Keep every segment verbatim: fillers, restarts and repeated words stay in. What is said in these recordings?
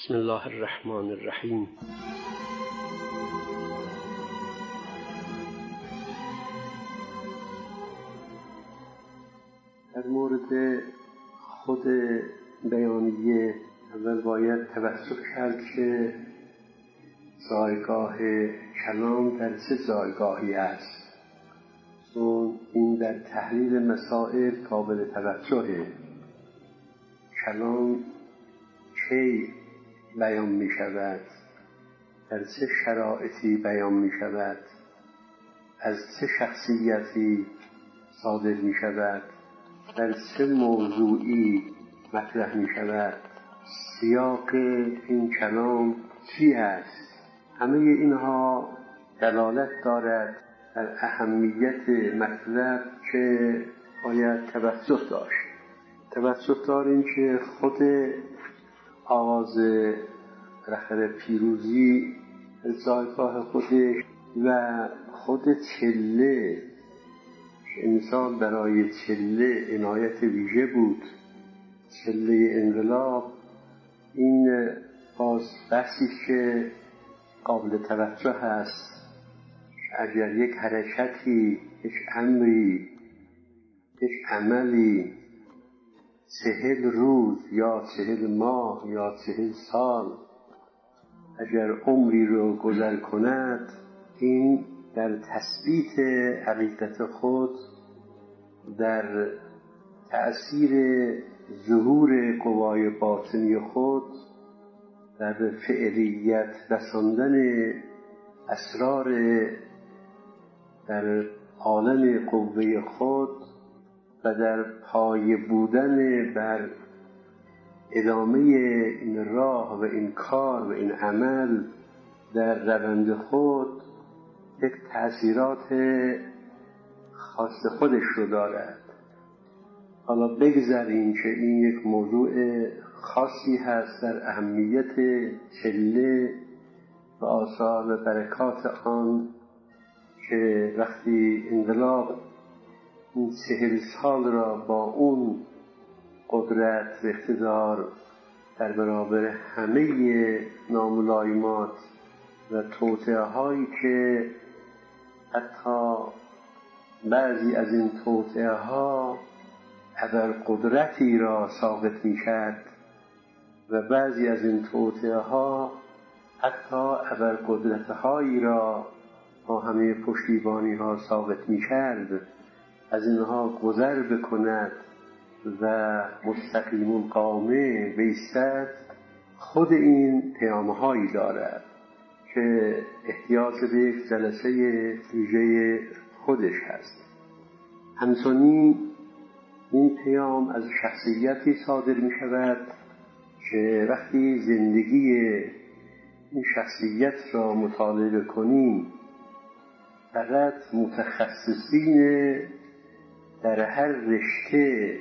بسم الله الرحمن الرحیم. در مورد خود بیانیه اول باید توسط کرد که جایگاه کلام در چه جایگاهی است، چون این در تحلیل مسائل قابل توجهه. کلام کی بیان می شود، در چه شرایطی بیان می شود، از چه شخصیتی صادر می شود، در چه موضوعی مطرح می شود، سیاق این کلام چی است. همه اینها دلالت دارد در اهمیت مطلب که باید توجه داشت. توجه داریم که خود آواز بالاخره پیروزی جایگاه خودش و خود چله، انسان برای چله عنایت ویژه بود. چله انقلاب این باز بحثی که قابل توجه است. اگر یک حرکتی، یک امری، یک عملی چهل روز یا چهل ماه یا چهل سال اگر عمری رو گذر کند، این در تثبیت حقیقت خود، در تأثیر ظهور قوای باطنی خود، در فعلیت رساندن اسرار در عالم قوه خود و در پای بودن بر ادامه این راه و این کار و این عمل در روند خود یک تأثیرات خاص خودش رو دارد. حالا بگذاریم که این یک موضوع خاصی هست در اهمیت چله و آثار و برکات آن، که وقتی انقلاب این چهل سال را با اون قدرت و اقتدار در برابر همه ناملایمات و توطئه هایی که حتی بعضی از این توطئه ها ابر قدرتی را ثابت می کرد و بعضی از این توطئه ها حتی ابر قدرت هایی را با همه پشتیبانی ها ثابت می کرد، از اینها گذر بکند و مستقیم القامه بایستد. خود این پیام‌هایی دارد که احتیاج به یک جلسه ویژه خودش هست. همچنین این پیام از شخصیتی صادر می شود که وقتی زندگی این شخصیت را مطالعه کنیم، فقط متخصصین در هر رشته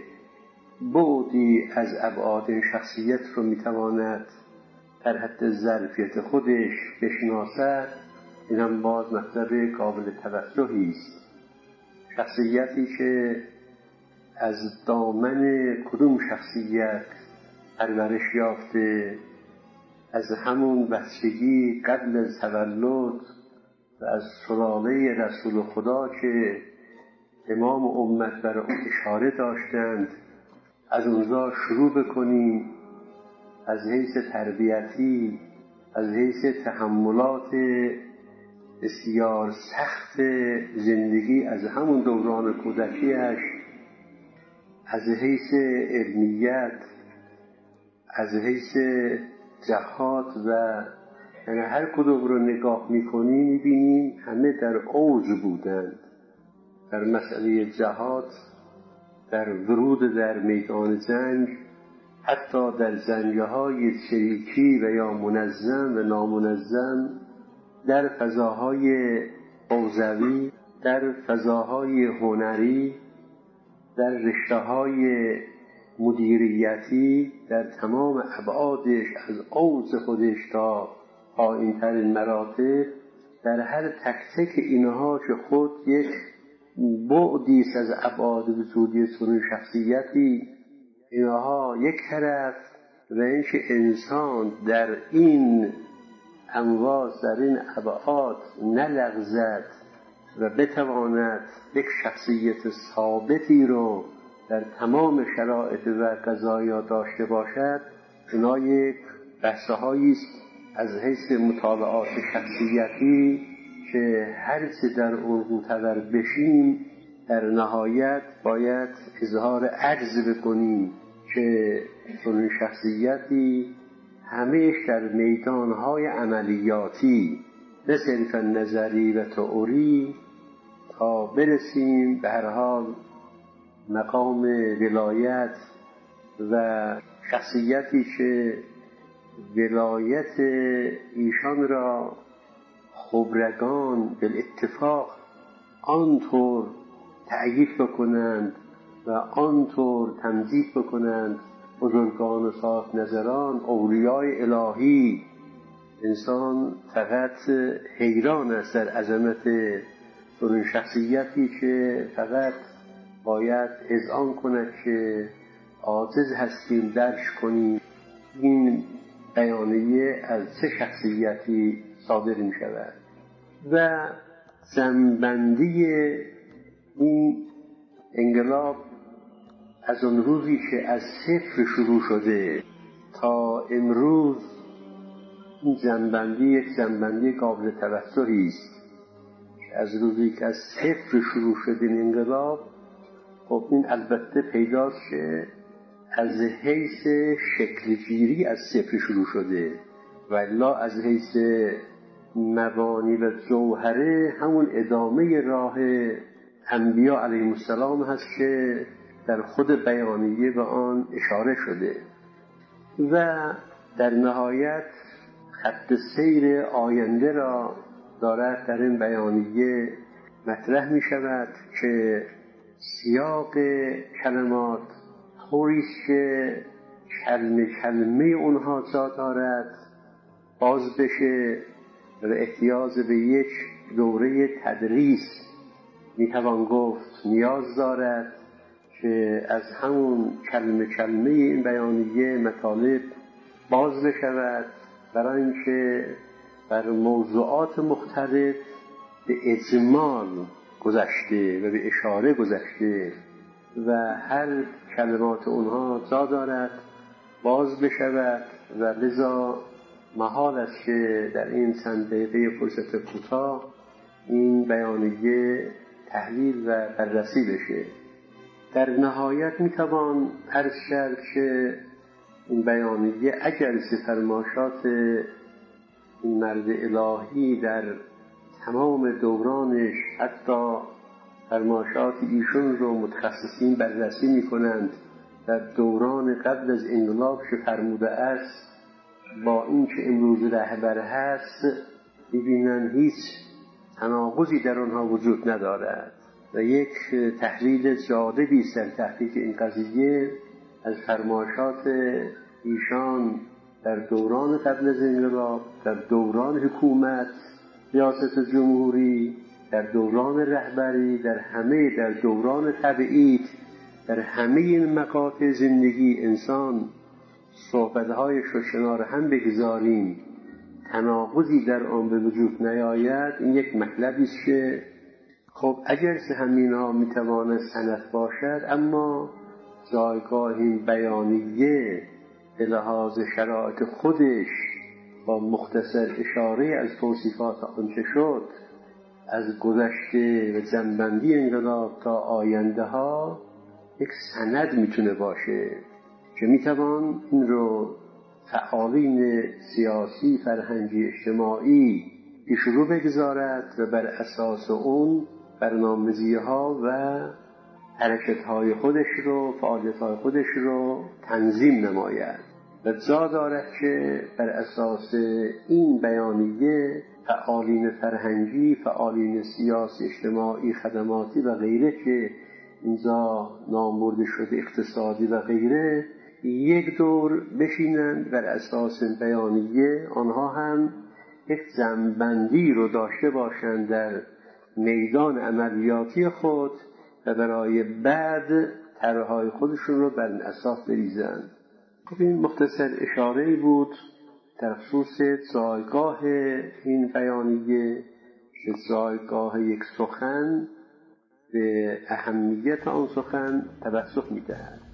بعدی از ابعاد شخصیت رو میتواند در حد ظرفیت خودش بشناسد. این هم باز مطلب قابل توجهی است. شخصیتی که از دامن کدوم شخصیت پرورش یافته، از همون بچگی قبل از تولد و از سلاله رسول خدا که امام امت برای اون اشاره داشتند، از اونجا شروع بکنیم، از حیث تربیتی، از حیث تحملات بسیار سخت زندگی از همون دوران کودکیش، از حیث علمیت، از حیث جهاد و یعنی هر کدوم رو نگاه میکنیم میبینیم همه در اوج بودند. در مسئله جهاد، در ورود در میدان جنگ، حتی در جنگ‌های چریکی و یا منظم و نامنظم، در فضاهای حوزوی، در فضاهای هنری، در رشته‌های مدیریتی، در تمام ابعادش از اوج خودش تا پایین‌ترین مراتب، در هر تک تک اینها که خود یک بعدی است از ابعاد وجودی چنین شخصیتی، اینها یک طرف و اینکه انسان در این امواج، در این ابعاد نلغزد و بتواند یک شخصیت ثابتی رو در تمام شرایط و قضایا داشته باشد، اینا یک بحثه هایی است از حیث مطالعات شخصیتی که هر چه در اون معتبر بشیم در نهایت باید اظهار عجز بکنیم که چنین شخصیتی همیش در میدانهای عملیاتی نه صرفا نظری و تئوری تا برسیم به هر حال مقام ولایت و شخصیتی که ولایت ایشان را خبرگان بالاتفاق آنطور تأیید بکنند و آنطور تمجید بکنند بزرگان و صاحب نظران اولیای الهی. انسان فقط حیران است در عظمت چنین شخصیتی که فقط باید اذعان کند که عاجز هستیم درک کنیم این بیانیه از چه شخصیتی صادر می شود. و جنبندی این انقلاب از اون روزی که از صفر شروع شده تا امروز این جنبندی یک جنبندی قابل توجهی است. از روزی که از صفر شروع شده این انقلاب، خب این البته پیداست که از حیث شکلگیری از صفر شروع شده و الا از حیث مبانی و جوهره همون ادامه راه انبیا علیهم السلام هست که در خود بیانیه به آن اشاره شده. و در نهایت خط سیر آینده را دارد در این بیانیه مطرح می شود که سیاق کلمات طوریست که کلمه کلمه اونها جا دارد باز بشه و احتیاج به یک دوره تدریس می توان گفت نیاز دارد که از همون کلمه کلمه این بیانیه مطالب باز بشود، برای اینکه بر موضوعات مختلف به اجمال گذشته و به اشاره گذشته و هر کلمات اونها جا دارد باز بشود و لذا محال است که در این چند دقیقه فرصت کوتاه این بیانیه تحلیل و بررسی بشه. در نهایت میتوان عرض کرد که این بیانیه اگر فرمایشات این مرد الهی در تمام دورانش حتی فرمایشات ایشون رو متخصصین بررسی میکنند در دوران قبل از انقلاب که فرموده است با این که امروز رهبر هست میبینن هیچ تناقضی در آنها وجود ندارد و یک تحلیل جالبی است در تحقیق این قضیه از فرمایشات ایشان در دوران قبل از انقلاب، در دوران حکومت ریاست جمهوری، در دوران رهبری، در همه در دوران تبعید، در همه این مقاطع زندگی انسان صحبت‌هایش رو کنار هم بگذاریم تناقضی در آن به وجود نیاید. این یک مطلبی است که خب اگر سه همینا میتواند سند باشد، اما جایگاه این بیانیه به لحاظ شرایط خودش با مختصر اشاره از توصیفات آنچه شد از گذشته و جنبندی انقلاب تا آینده ها یک سند میتونه باشه که میتوان این رو فعالین سیاسی، فرهنگی، اجتماعی پیش رو بگذارد و بر اساس اون برنامه‌ریزی ها و حرکت های خودش رو، فعالیت های خودش رو تنظیم نماید و جا دارد که بر اساس این بیانیه فعالین فرهنگی، فعالین سیاسی، اجتماعی، خدماتی و غیره که اینجا نامبرده شده، اقتصادی و غیره، یک دور بشینند بر اساس بیانیه آنها هم یک جنبندی رو داشته باشند در میدان عملیاتی خود و برای بعد طرح‌های خودشون رو بر این اساس بریزند. خب این مختصر اشاره‌ای بود در خصوص جایگاه این بیانیه که جایگاه یک سخن به اهمیت آن سخن توسط می‌دهد.